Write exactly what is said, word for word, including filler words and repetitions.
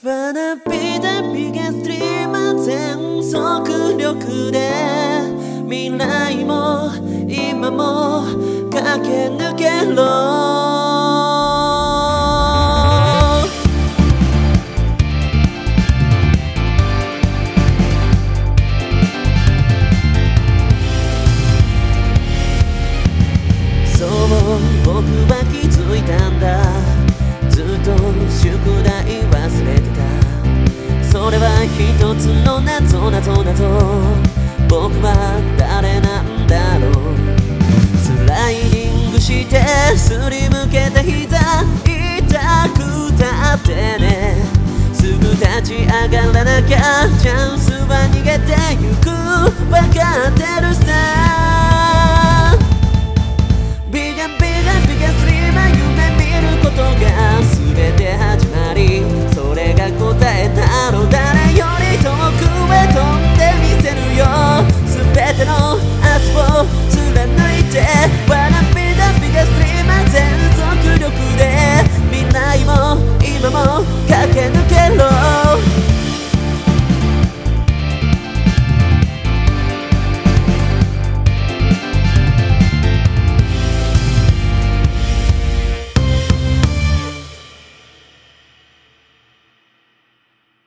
Wanna be the biggest dreamer 全速力で未来も今も駆け抜けろ僕は気づいたんだずっと宿題忘れてたそれは一つの謎謎謎僕は誰なんだろうスライディングしてすりむけた膝痛くたってねすぐ立ち上がらなきゃチャンスは逃げてゆくわかってるさ全て始まりそれが答えだろう誰より遠くへ飛んでみせるよ全ての明日を貫いて Wanna be the biggest dreamer 全速力で未来も今も駆け抜けろ